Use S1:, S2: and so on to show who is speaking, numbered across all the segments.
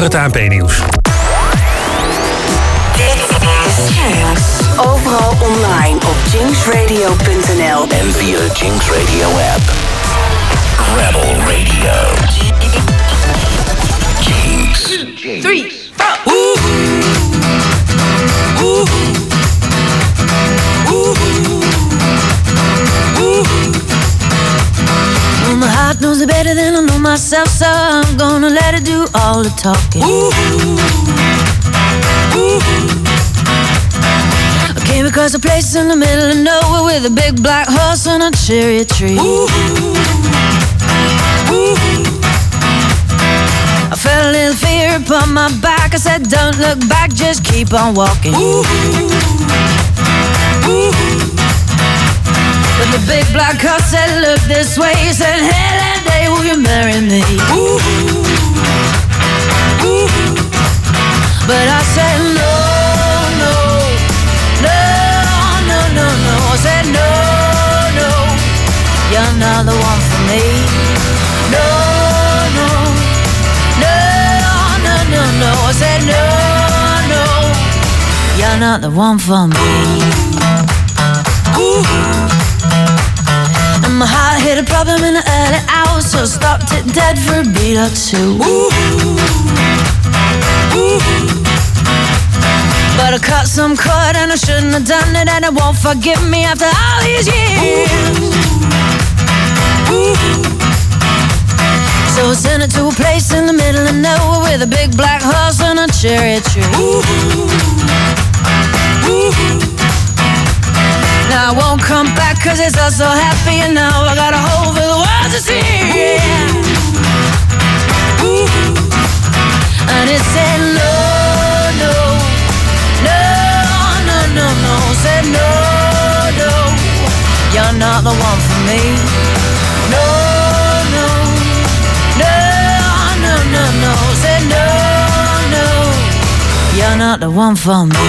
S1: het ANP-nieuws.
S2: Overal online op jinxradio.nl
S3: en via de Jinx Radio app. Rebel Radio. Jinx.
S2: 3, 4.
S4: Well, my heart knows it better than I know myself, so I'm gonna let it do all the talking. I came across a place in the middle of nowhere with a big black horse and a cherry tree. I felt a little fear upon my back. I said, don't look back, just keep on walking. But the big black horse said, look this way. He said, hey, that day will you marry me? But I said, no, no, no, no, no, no. I said, no, no, you're not the one for me. No, no, no, no, no, no. I said, no, no, you're not the one for me. And my heart hit a problem in the early hours, so stopped it dead for a beat or two. But I cut some cord and I shouldn't have done it, and it won't forgive me after all these years. So I sent it to a place in the middle of nowhere with a big black horse and a cherry tree. Now I won't come back cause it's all so happy, and now I got a hole for the world to see. And it said no, no, no, no, no, no. Said no, no, you're not the one for me. No, no, no, no, no, no. Said no, no, you're not the one for me.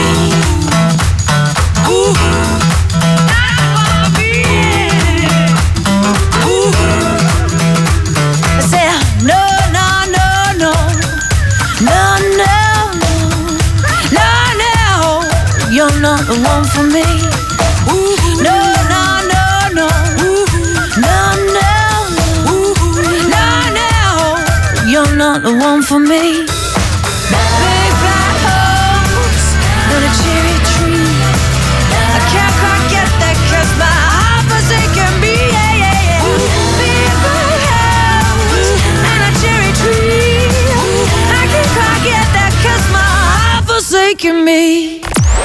S4: You're not the one for me. No, no, no, no. No, no, no, no. You're not the one for me. Big black horse and a cherry tree. I can't quite get that cause my heart forsaken me. Yeah, yeah, yeah. Big black horse and a cherry tree. I can't quite get that cause my heart forsaken me.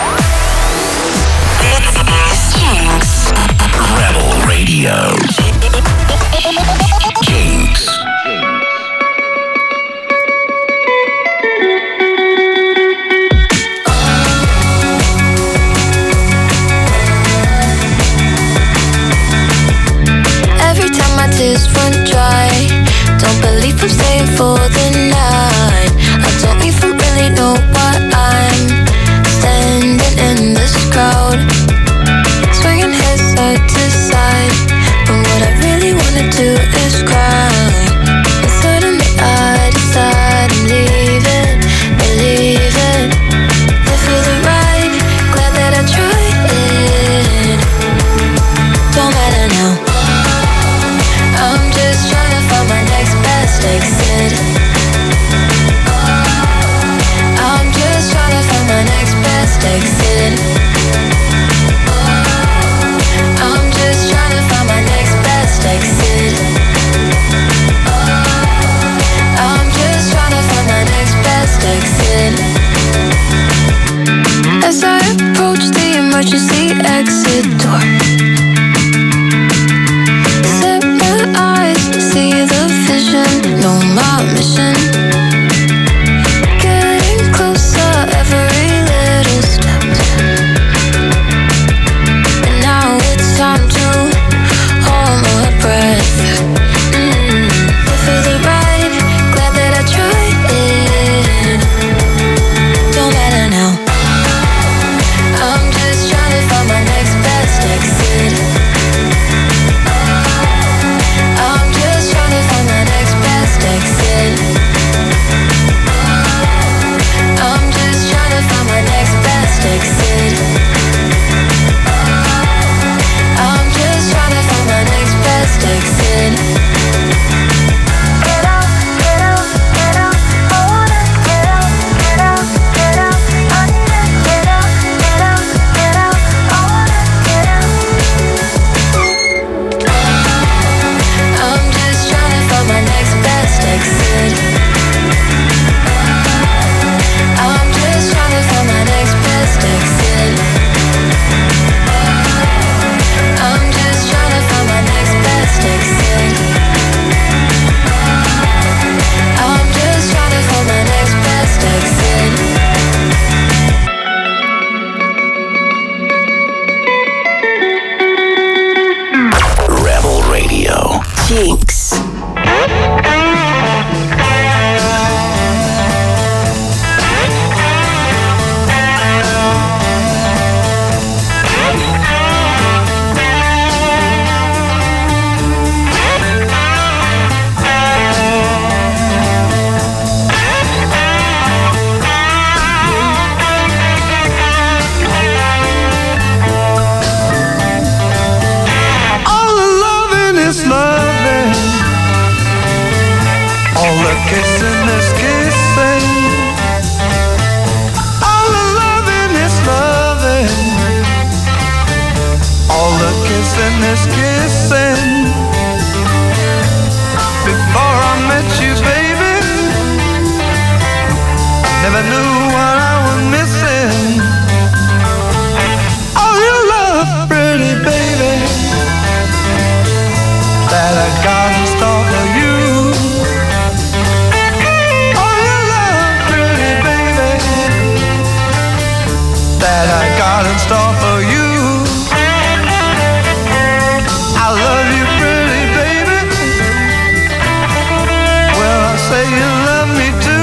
S3: Rebel Radio. Jinx.
S5: Every time my tears run dry, don't believe I'm staying for the night. I don't even really know why I'm standing in this crowd, swinging head side to side. But when
S1: Never knew what I was missing. Oh, your love, pretty baby, that I got in store for you. Oh, your love, pretty baby, that I got in store for you. I love you, pretty baby. Well, I say you love me too.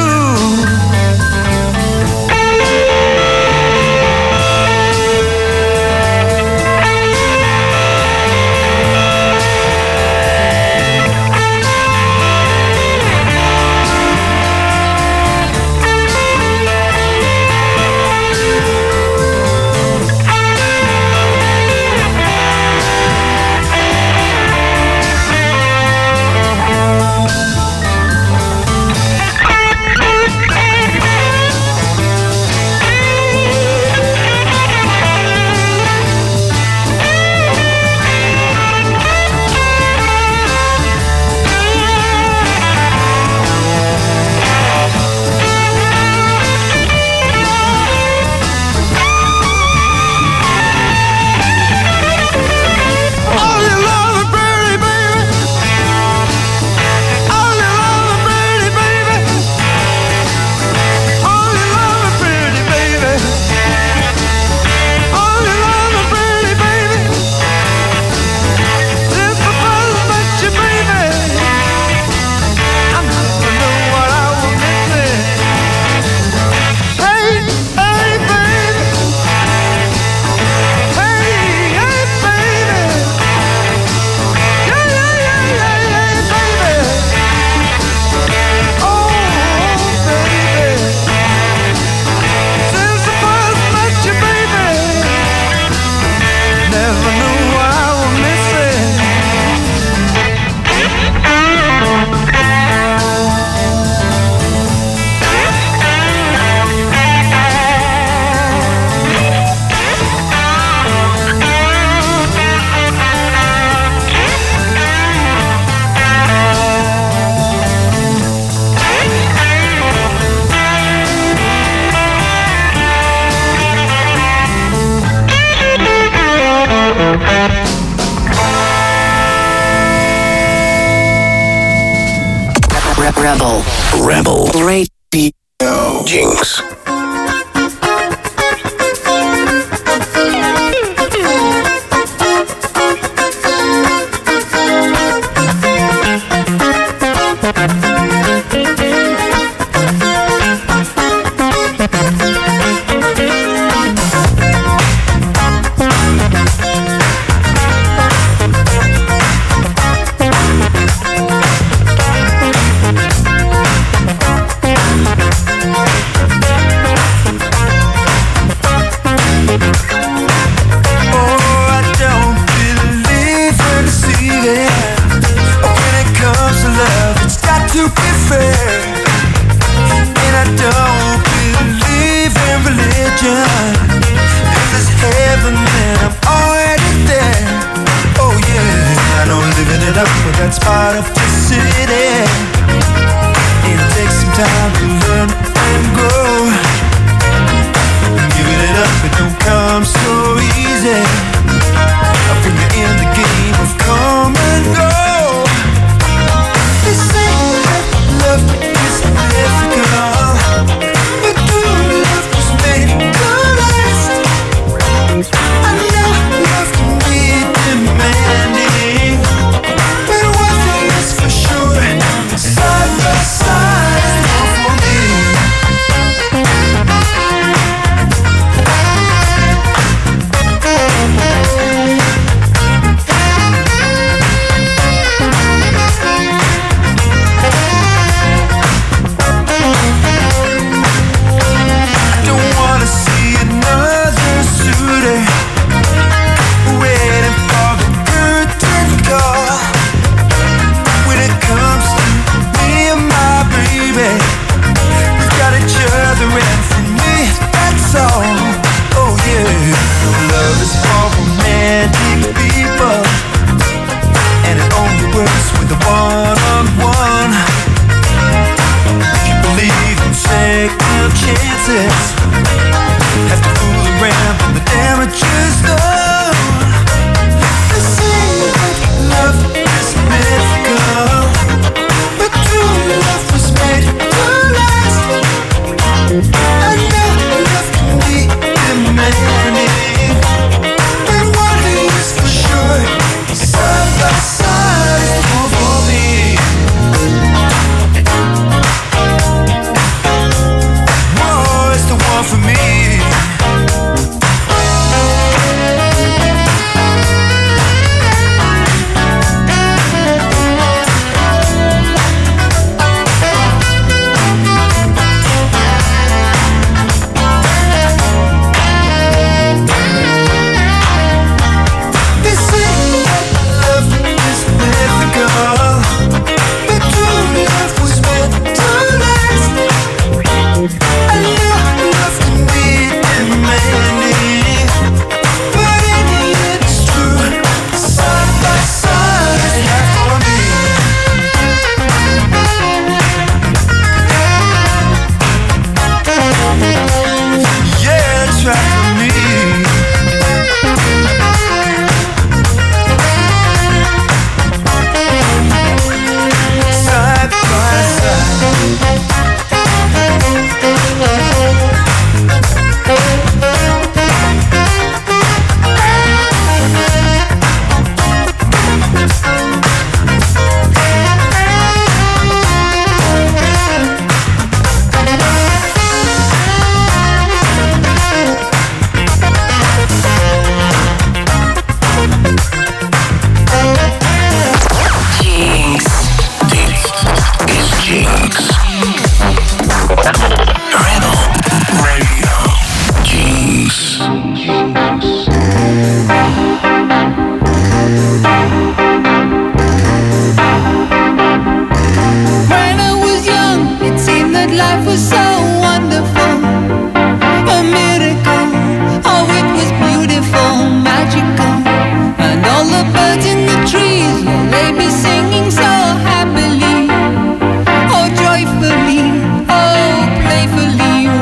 S3: Rebel Radio Jinx.
S1: of chances. Have to fool around and the damage is done. They say that love is mythical, but true love was made to last. I know love can be demanding, but one is for sure, side by side is more for me. Whoa, it's the one for me.
S4: Joyfully, oh, playfully.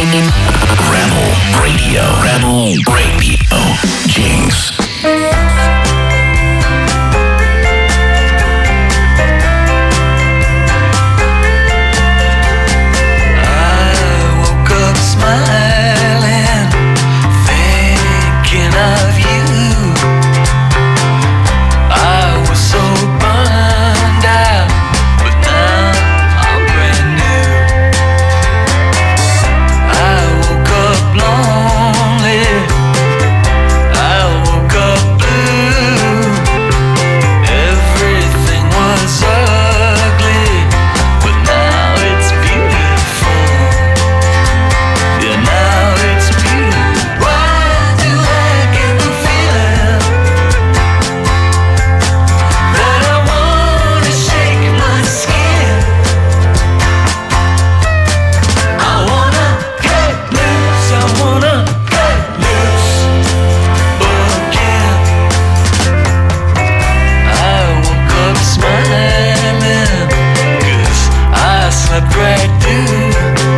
S3: Rebel Radio. Rebel Radio. Jinx.
S1: Smiling, thinking of you. I was so burned out, but now I'm brand new. I woke up lonely, I woke up blue. Everything was ugly, but now it's beautiful. Yeah, now it's beautiful. Why do I get the feeling that I wanna shake my skin? I wanna get loose, I wanna get loose again. I woke up smiling, 'cause I slept right through.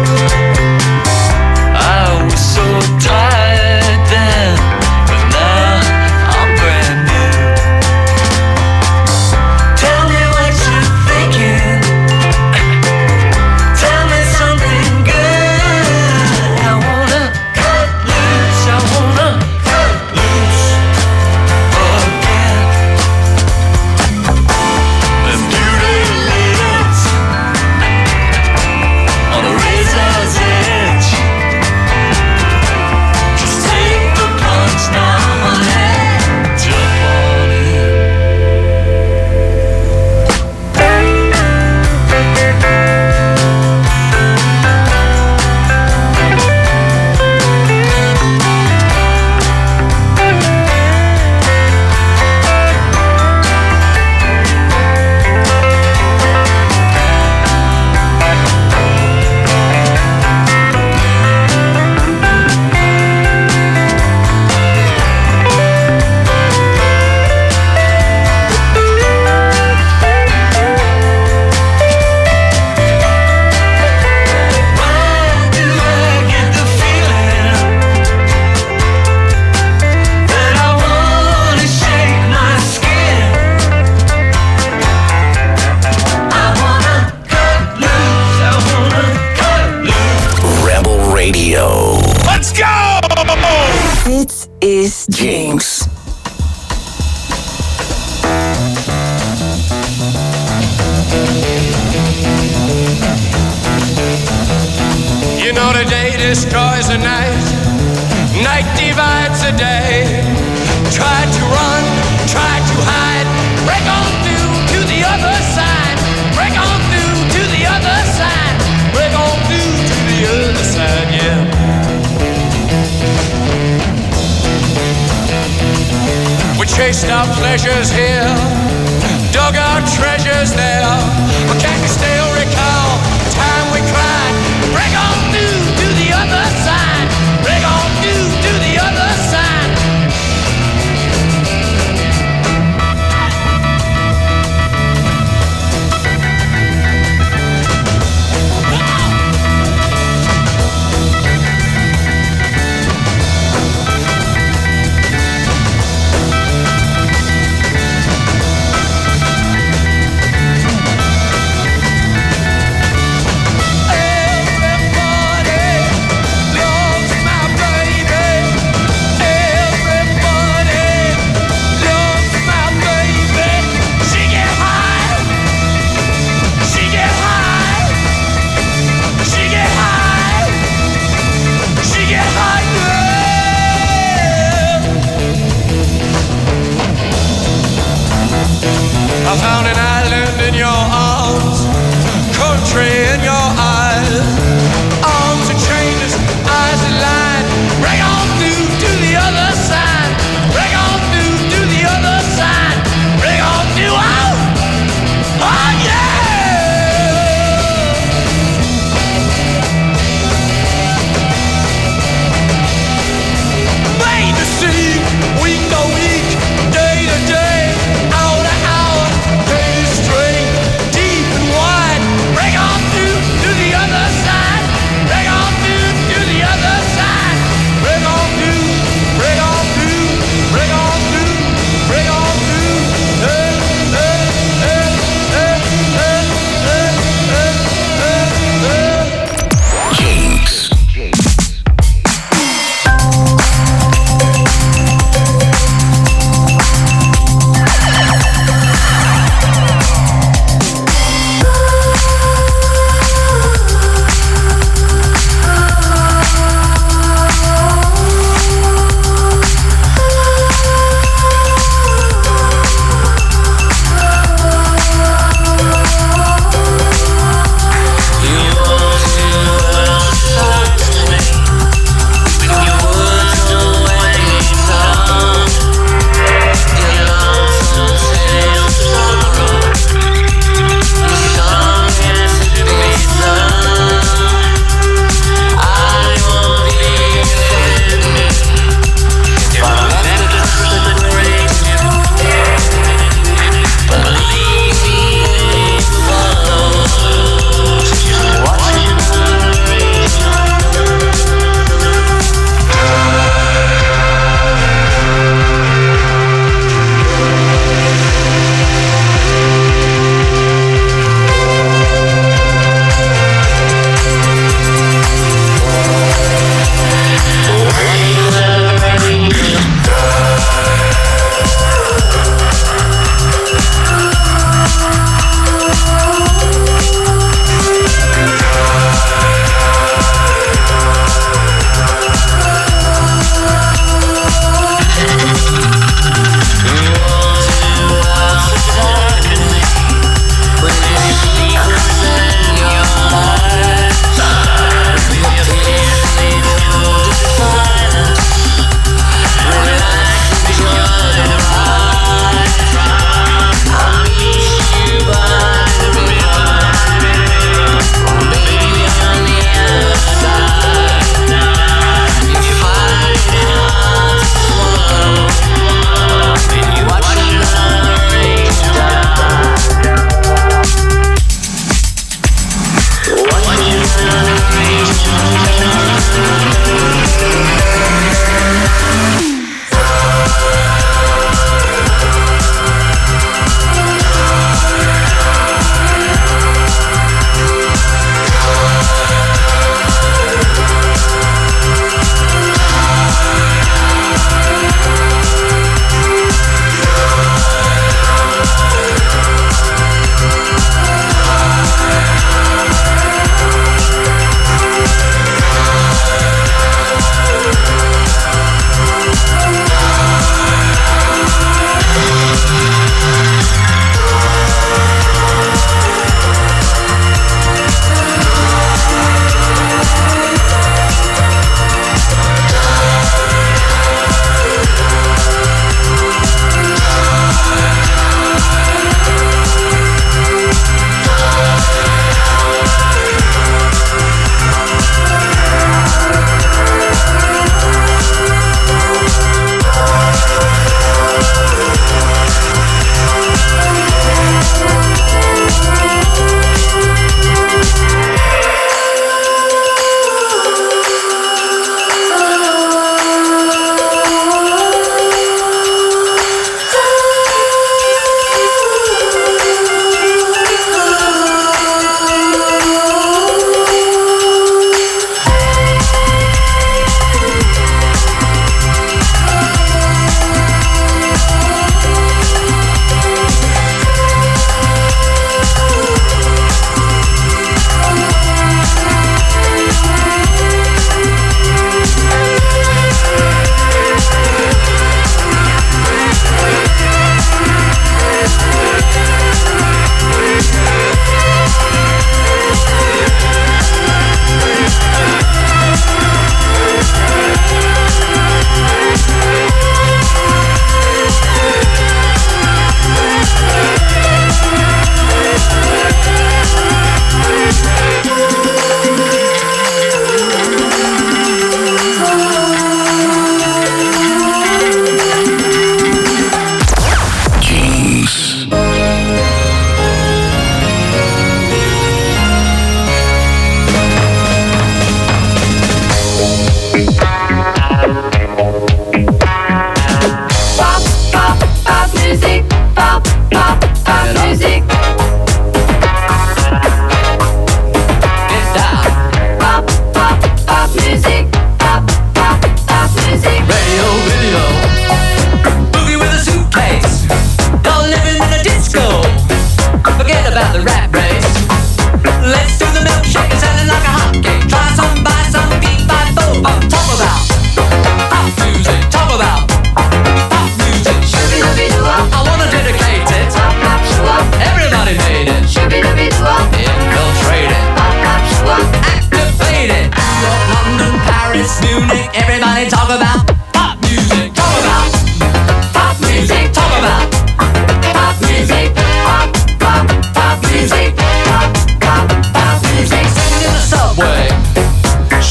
S1: I was so tired then, but now I'm brand new. Tell me what you're thinking. Tell me something good. I wanna cut loose. I wanna cut loose again. There's beauty ladies on the razor's edge. Just take the plunge now and jump on in. Why do I get the feeling that I wanna shake my skin? I wanna cut loose. I wanna cut loose.
S3: Rebel Radio.
S6: Let's go!
S2: Dit is
S3: Jinx.
S6: You know the day destroys the night, night divides the day. Try to run, try to hide, break on through to the other side, break on through to the other side, break on through to the other side, yeah. We chased our pleasures here, dug our treasures there, but can you still recall the time we cried? Break on through to the other side, break on through to the other side.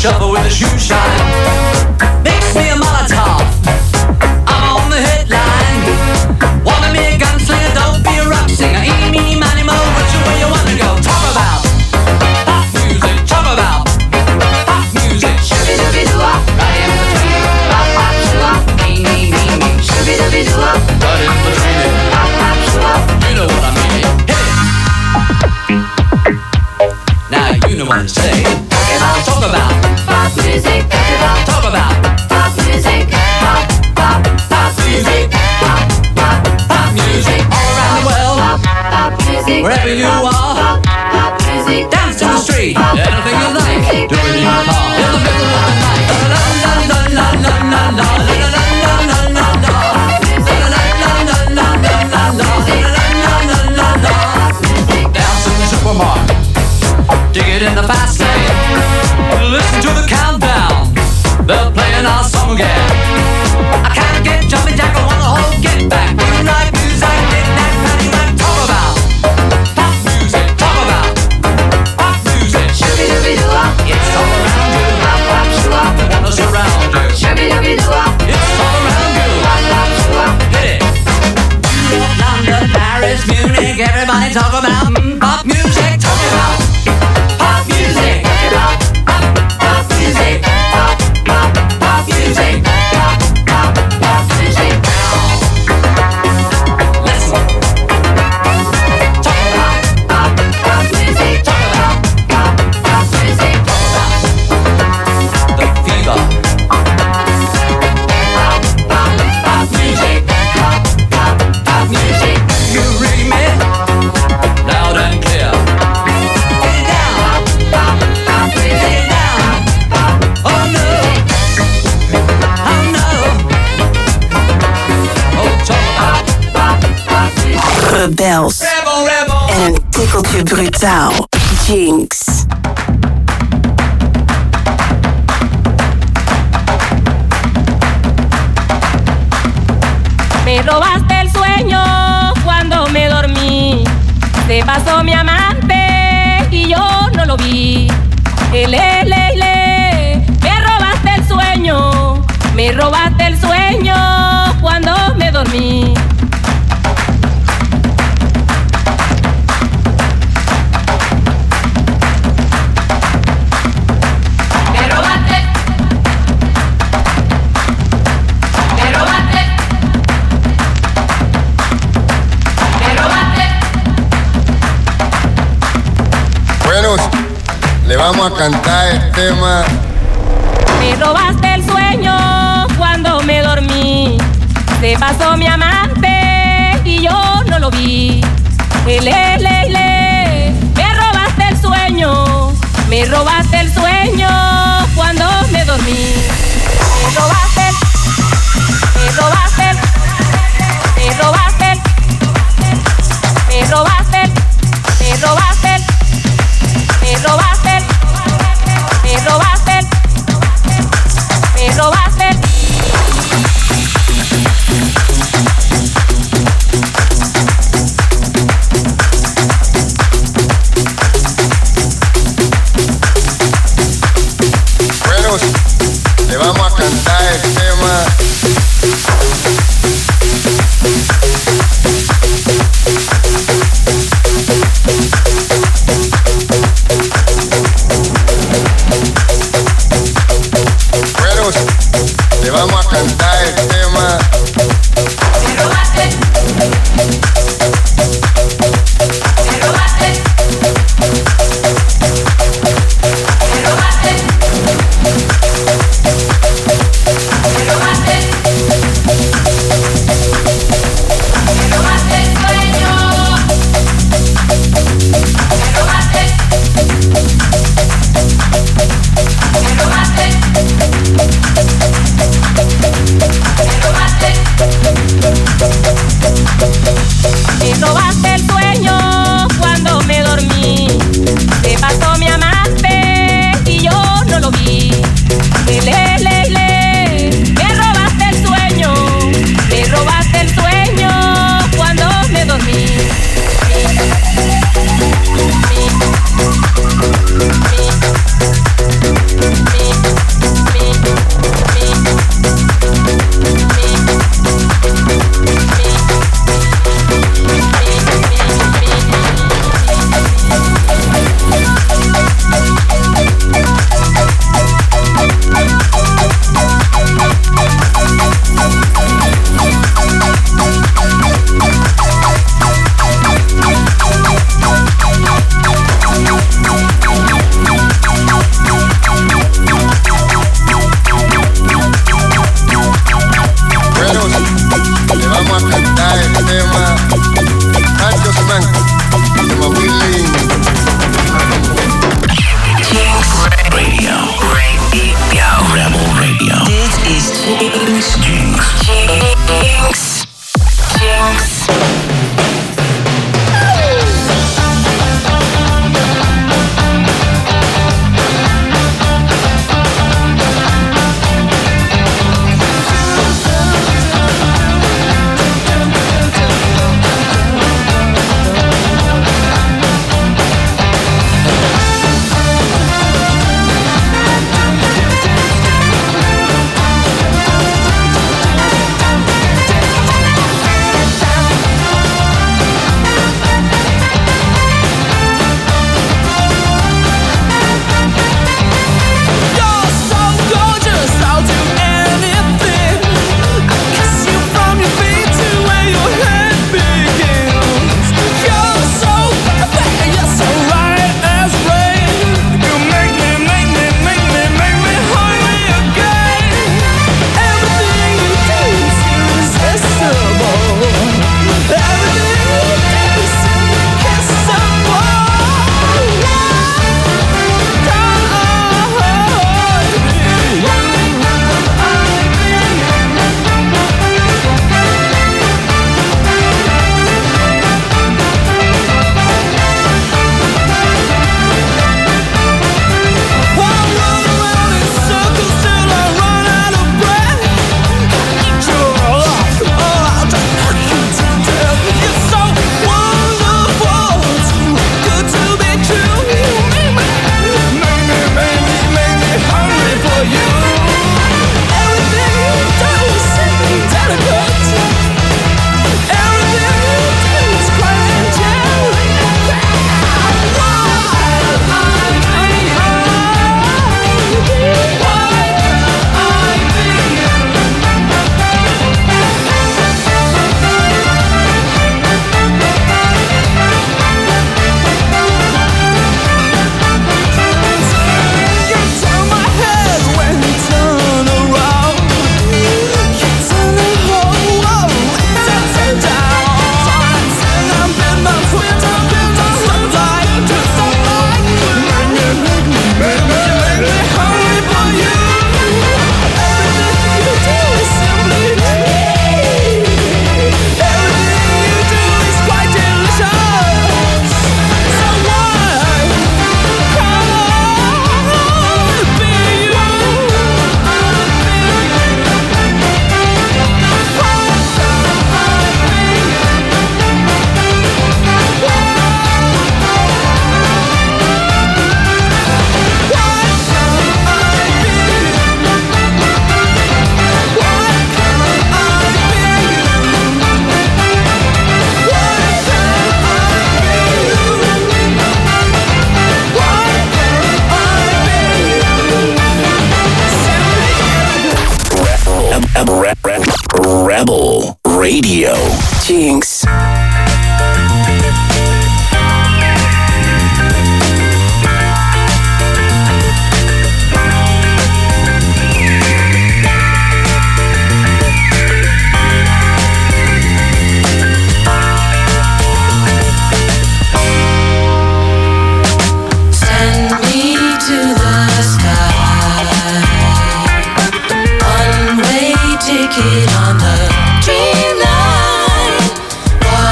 S7: shuffle with a shoe shine. Mix me a Molotov, I'm on the headline. Wanna be a gunslinger, don't be a rock singer. Eeny, meeny, miny, mo, which way you wanna go? Talk about pop music, talk about pop music. Shooby-dooby-doo-wop, right in between it. Pop, pop, shoo-wop, me, shooby-dooby-doo-wop, right in between it. Pop, pop, shoo-wop, you know what I mean. Hit it. Now you know what to say. Talk about pop music. Talk about pop music. Pop, pop, pop music. Pop, pop, pop music. All around the world, pop music. Wherever you are, pop music. Dance in the street, anything you like. Do it in your car, in the middle of the night. La la la la la la la la la la la la la. Dance in the supermarket. Dig it in the fast lane. Listen to the countdown. They're playing our song again. I can't get jumping jack, I wanna hold get back. Moonlight music, knick-knack, paddywhack. Talk about pop music. Talk about pop music. Shooby-dooby-doo-wop, it's all around you. Pop, pop, shoo-wop, I wanna surround you. Shooby-dooby-doo-wop, it's all around you. Pop, pop, shoo-wop, hit it. New York, London, Paris, Munich, everybody talk about pop music. Talk about pop music. Talk about pop music. Pop, pop, pop music. Pop, pop, pop music. Listen. Talk about pop, pop music. Talk about pop, pop music. Talk about the fever. Pop, pop, pop music. Pop, pop, pop music. You read me? Loud and clear. Get it down. Pop, pop, get it down. Oh no. Oh no. Oh, talk about pop, pop music.
S2: Rebels.
S7: Rebel, rebel.
S2: En een tikkeltje brutaal. Jinx.
S8: Me robaste el sueño cuando me dormí. Se pasó mi amante y yo no lo vi. Le. Me robaste el sueño. Me robaste el sueño cuando me dormí. Me robaste. Me robaste. Me robaste.
S9: Bueno, le vamos a cantar el tema.
S8: Me robaste el sueño cuando me dormí. Se pasó mi amante y yo no lo vi. Le. Me robaste el sueño. Me robaste el sueño cuando me dormí. Me robaste. Me robaste. Me robaste. Me robaste. Me robaste. Me robaste. Me robaste. Me robaste.
S9: Bueno, le vamos a cantar el tema. Bueno, le vamos a cantar el tema.
S8: Me robaste. Me robaste. Me robaste. Me robaste. Me robaste el sueño. Me robaste. Me robaste. Me robaste el sueño cuando me dormí. Se pasó mi amante y yo no lo vi. Le. Me robaste el sueño. Me robaste el sueño cuando me dormí. Me
S3: Rebel Radio.
S2: Jinx.
S4: Ticket on the dream line.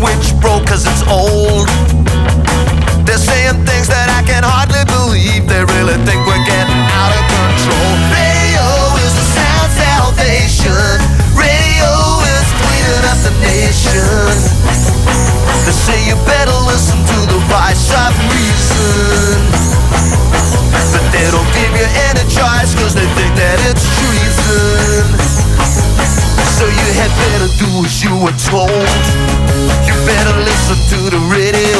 S1: switch broke cause it's old. They're saying things that I can hardly believe. They really think we're getting out of control. Radio is the sound salvation. Radio is cleaning up the nation. They say you better listen to the voice of reason, but they don't give you any choice cause they think that it's treason. So you had better do as you were told. You better listen to the radio.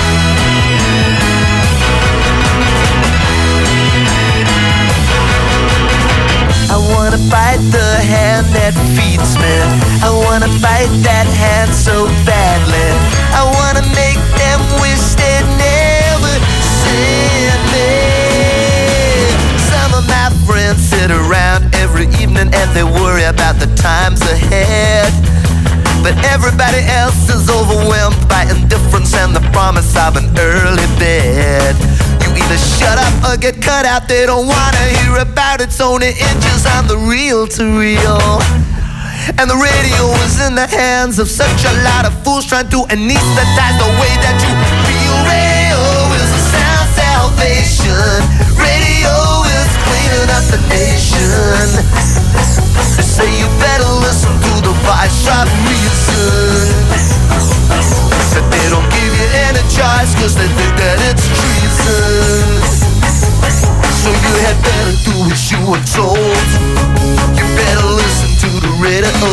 S1: I wanna bite the hand that feeds me. I wanna bite that hand so badly. I wanna make them wish they'd never seen me. Some of my friends sit around every evening and they worry about the times ahead, but everybody else is overwhelmed by indifference and the promise of an early bed. You either shut up or get cut out. They don't wanna hear about it's only inches on the reel-to-reel. And the radio is in the hands of such a lot of fools trying to anesthetize the way that you feel. Radio is a sound salvation. Radio is cleaning up the nation. They say you better listen to the voice of reason, but they don't give you any choice cause they think that it's treason. So you had better do as you were told. You better listen to the radio.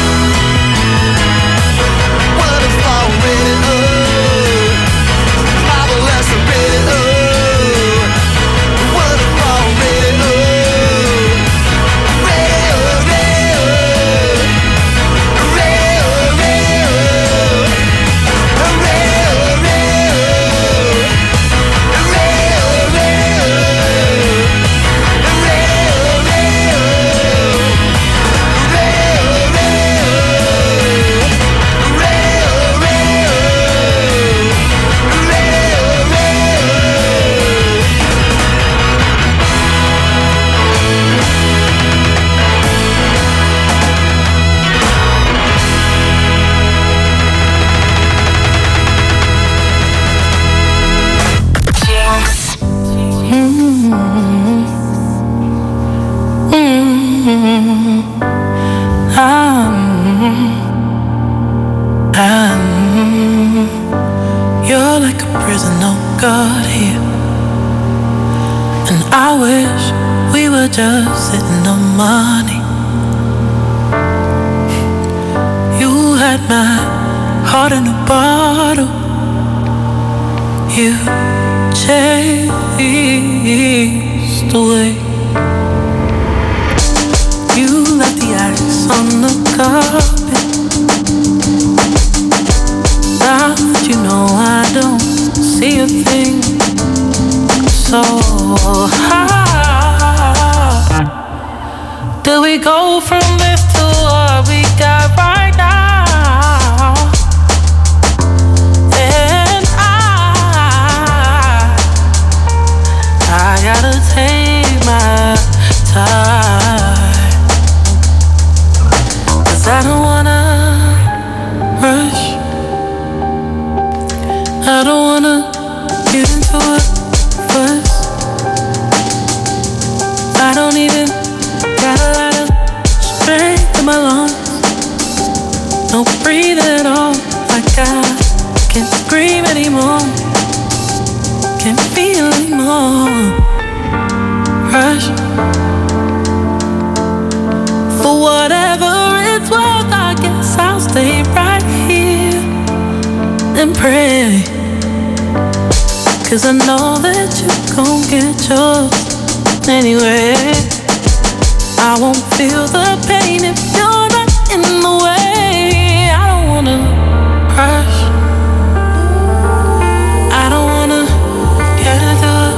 S1: What if our radio? Marvelous radio. What if our radio?
S10: You're like a prison, oh God, here. And I wish we were just sitting on money. You had my heart in a bottle. You chased away. You left the ice on the carpet. Now that you know I don't see a thing. So how do we go from this to what we got right now? And I gotta take my time, 'cause I don't wanna rush. I don't wanna get into it first. I don't even got a lot of strength in my lungs. No breathing at all. Like I can't scream anymore. Can't feel anymore. Rush. For whatever it's worth, I guess I'll stay right here and pray. 'Cause I know that you gon' get yours anyway. I won't feel the pain if you're not in the way. I don't wanna rush. I don't wanna get into it.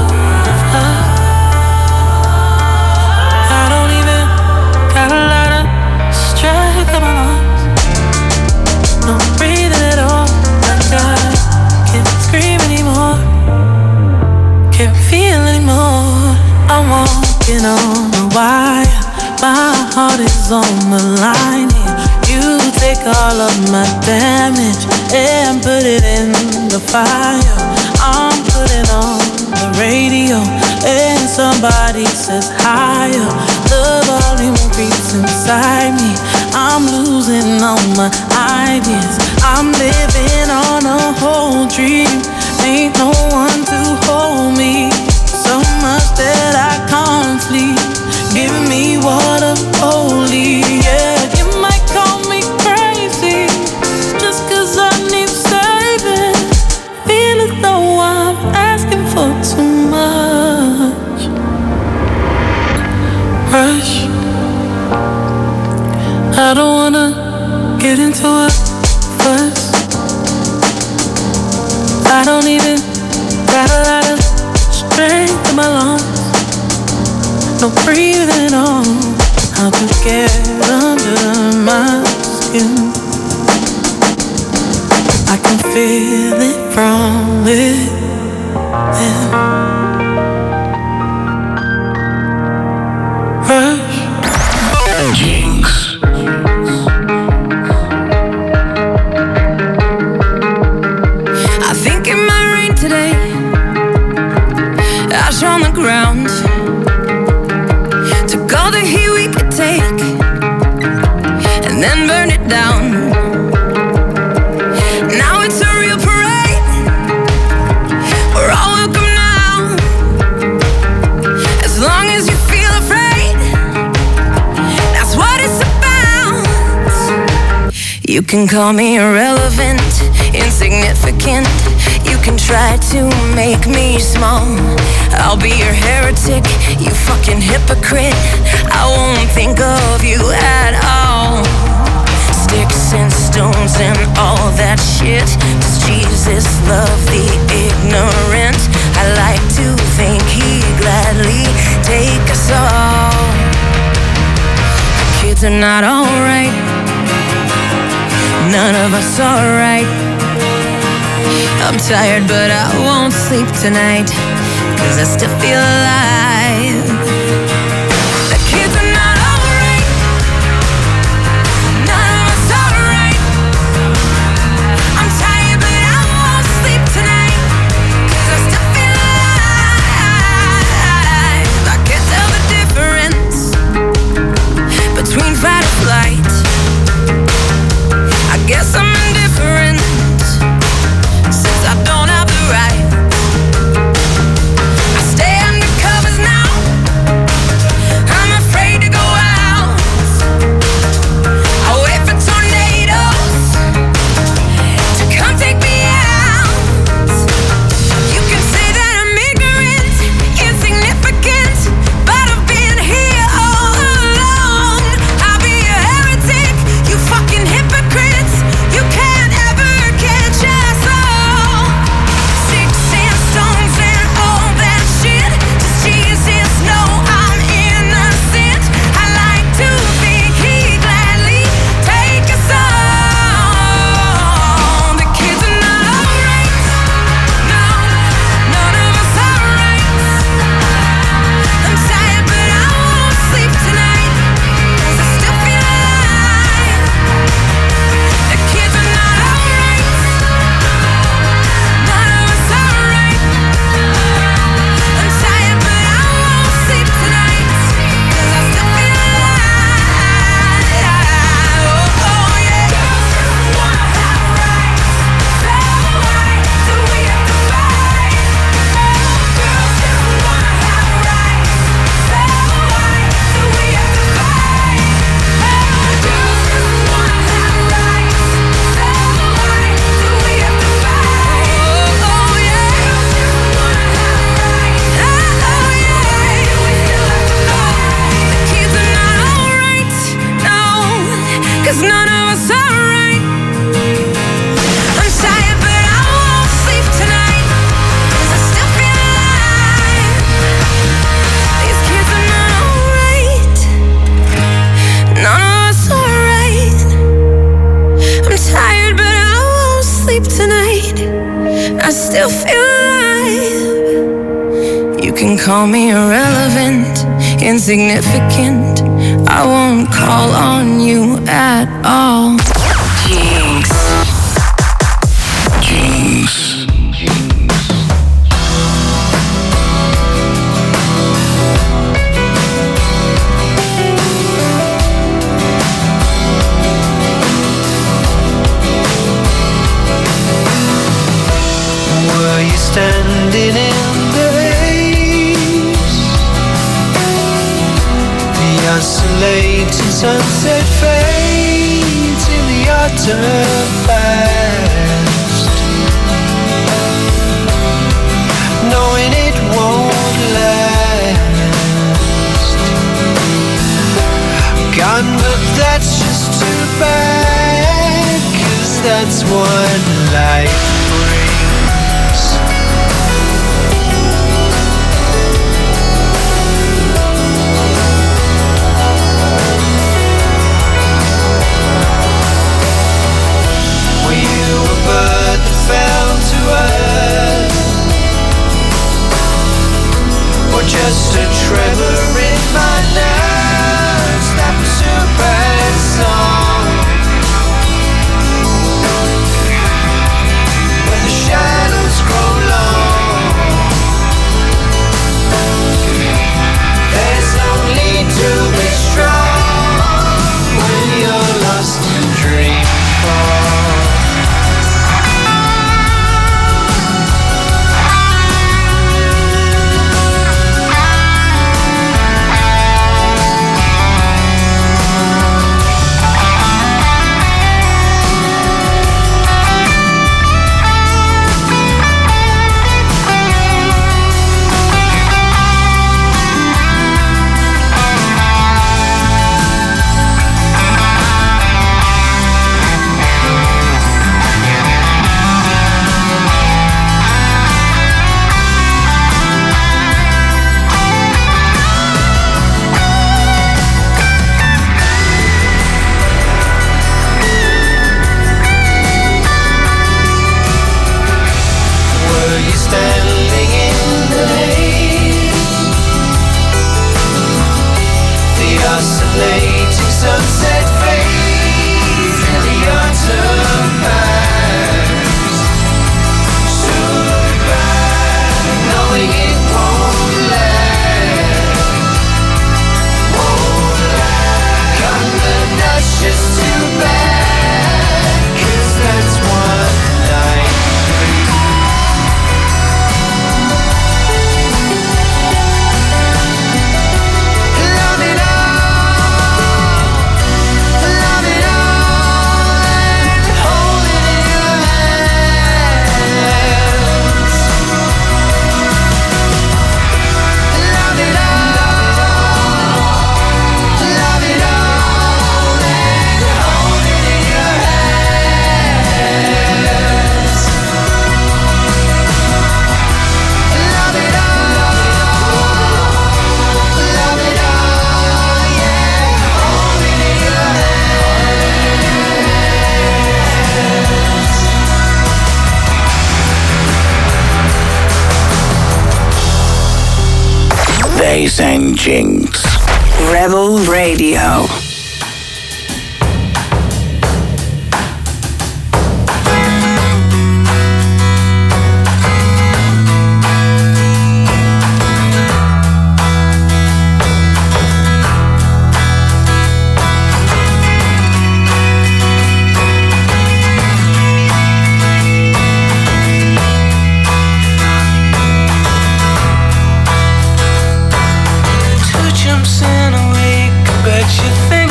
S10: I don't even got a lot of strength in my lungs. No breathing at all. Like I can't scream anymore. Can't feel anymore. I'm walking on a wire. My heart is on the line here. You take all of my damage and put it in the fire. I'm putting on the radio and somebody says higher. The volume creeps inside me. I'm losing all my ideas. I'm living on a whole dream. Ain't no one to hold me. So much that I can't sleep. Give me water only, yeah. You might call me crazy, just 'cause I need saving. Feel as though I'm asking for too much. Rush. I don't wanna get into a fuss. I don't even got a lot of strength in my lungs. No breathing on how to get under my skin. I can feel it from within. Rush.
S3: Jinx.
S4: I think it might rain today. Ash on the ground. Took all the heat we could take and then burn it down. Now it's a real parade. We're all welcome now. As long as you feel afraid, that's what it's about. You can call me irrelevant, insignificant. You can try to make me small. I'll be your heretic, you fucking hypocrite. I won't think of you at all. Sticks and stones and all that shit. Does Jesus love the ignorant? I like to think he'd gladly take us all. The kids are not alright. None of us are right. I'm tired but I won't sleep tonight, 'cause I still feel alive. The kids are not alright. None of us are right. I'm tired but I won't sleep tonight, 'cause I still feel alive. I can't tell the difference between fight or flight. I guess I'm indifferent, since I don't have the right. I stay under covers now. I'm afraid to go out. I wait for tornadoes to come take me out. You can say that I'm ignorant, insignificant, but I've been here all along. I'll be a heretic, you fucking hypocrites. You can't ever catch us all. Sticks and stones and all that shit. Does Jesus know I'm innocent? I like to think he'd gladly take us all. The kids are not alright. No, none of us are right. I'm tired but I won't sleep tonight, 'cause I still feel alive. The kids are not alright. None of us are right. I'm tired but I won't sleep tonight, 'cause I still feel alive. Oh, oh yeah. Girls just wanna have rights. So why do we have to fight? Girls just wanna have rights. So why do we have to fight? Girls just wanna have rights. So why do we have to fight? Oh, oh yeah. Girls just wanna have rights. Oh yeah. We still have to fight. The kids are not alright. No, 'cause none of us are right. I'm tired but I won't sleep tonight, 'cause I still feel alive. These kids are not alright. None of us are right. I'm tired but I won't sleep tonight. I still feel alive. You can call me irrelevant, insignificant.
S10: I won't call on you at all.
S2: Jinx.
S3: Jinx.
S1: Were you standing in the haze? The oscillating sunset fades in the autumn past, knowing it won't last. Gone, but that's just too bad, 'cause that's what life brings. Bird that fell to earth, or just a tremor in my nerves that pursued bird song. When the shadows grow long, there's no need to be strong when you're lost in dream fog. Standing in the haze, the oscillating sunset fades in the autumn past. Soon back, knowing it won't last, won't last. Come, but that's just too bad, 'cause that's one night.
S3: Days and Jinx.
S2: Rebel Radio.
S1: In a week, bet you think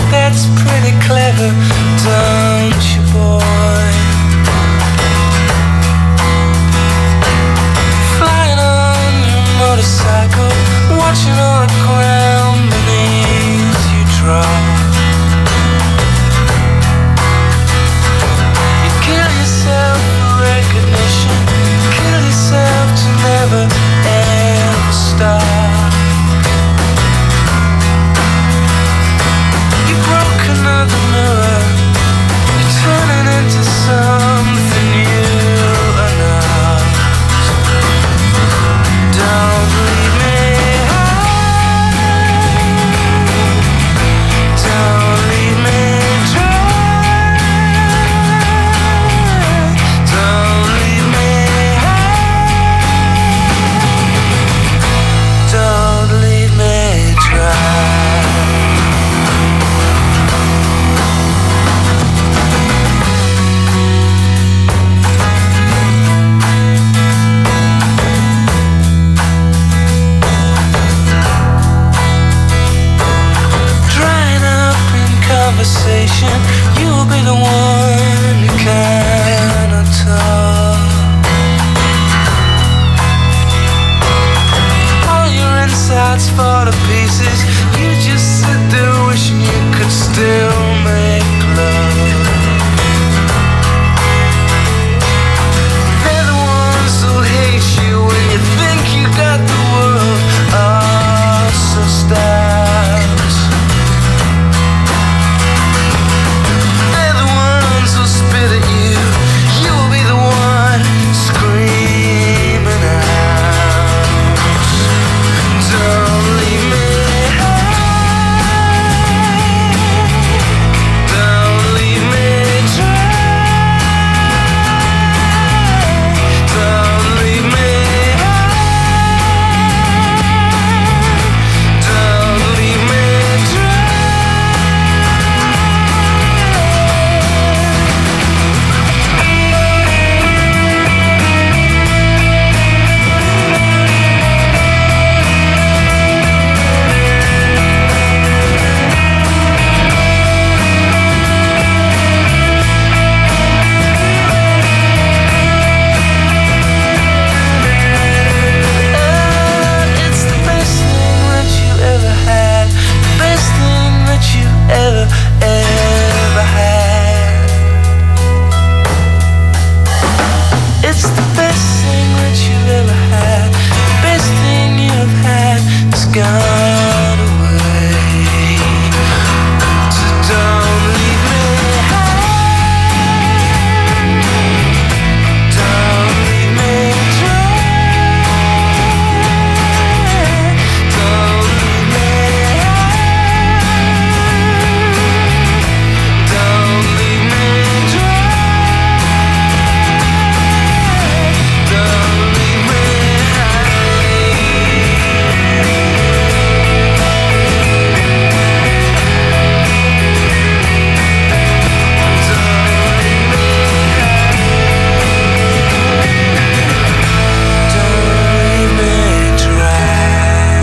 S1: what's for